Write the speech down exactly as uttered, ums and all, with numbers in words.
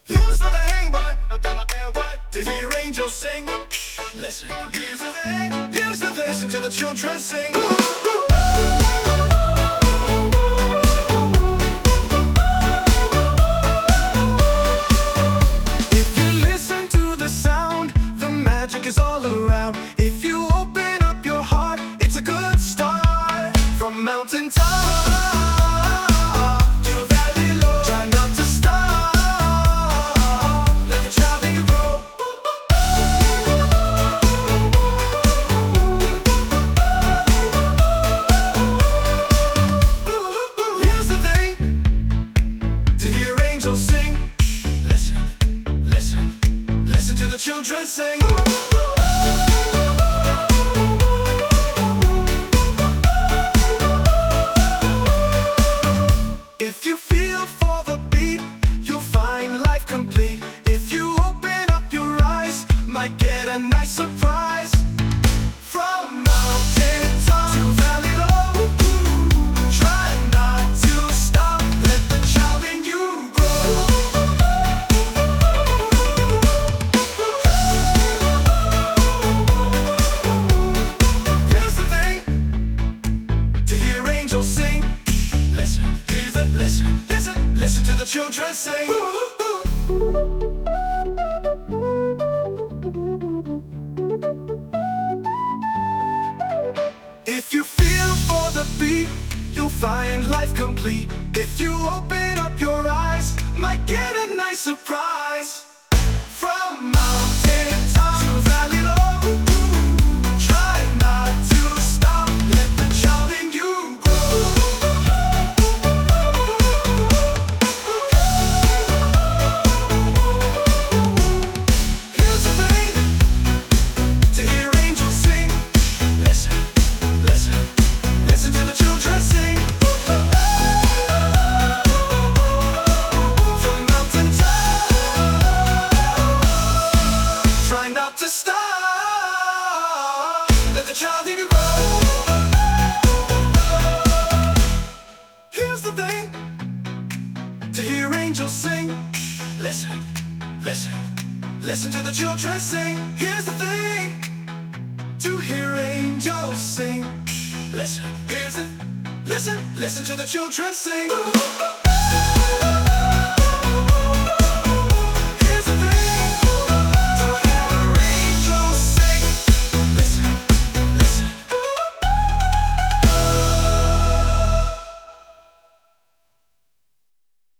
Here's the thing, boy, I got my air wide to hear angels sing. Listen, here's the thing, here's the thing, listen to the children sing. If you listen to the sound, the magic is all around. If you open up your heart, it's a good start. From mountain top to valley low, try not to stop. Let the child in you grow. Here's the thing, to hear angels sing. Listen, listen, listen to the children sing. If you feel for the beat, you'll find life complete. If you open up your eyes, might get a nice surprise. From mountain top to valley low, try not to stop, let the child in you grow. Here's the thing, to hear angels sing. Listen, hear the, listen, listen, listen to the children sing. If you feel for the beat, you'll find life complete. If you open up your eyes, might get a nice surprise. From mountain top to valley low, try not to stop, let the child in you grow. Here's the thing, to hear angels sing. Listen, listen, listen to the children sing. From mountain top, try not to stop, let the child in you grow. Here's the thing, to hear angels sing. Listen, listen, listen to the children sing. Here's the thing, to hear angels sing. Listen, here's it, listen, listen to the children sing.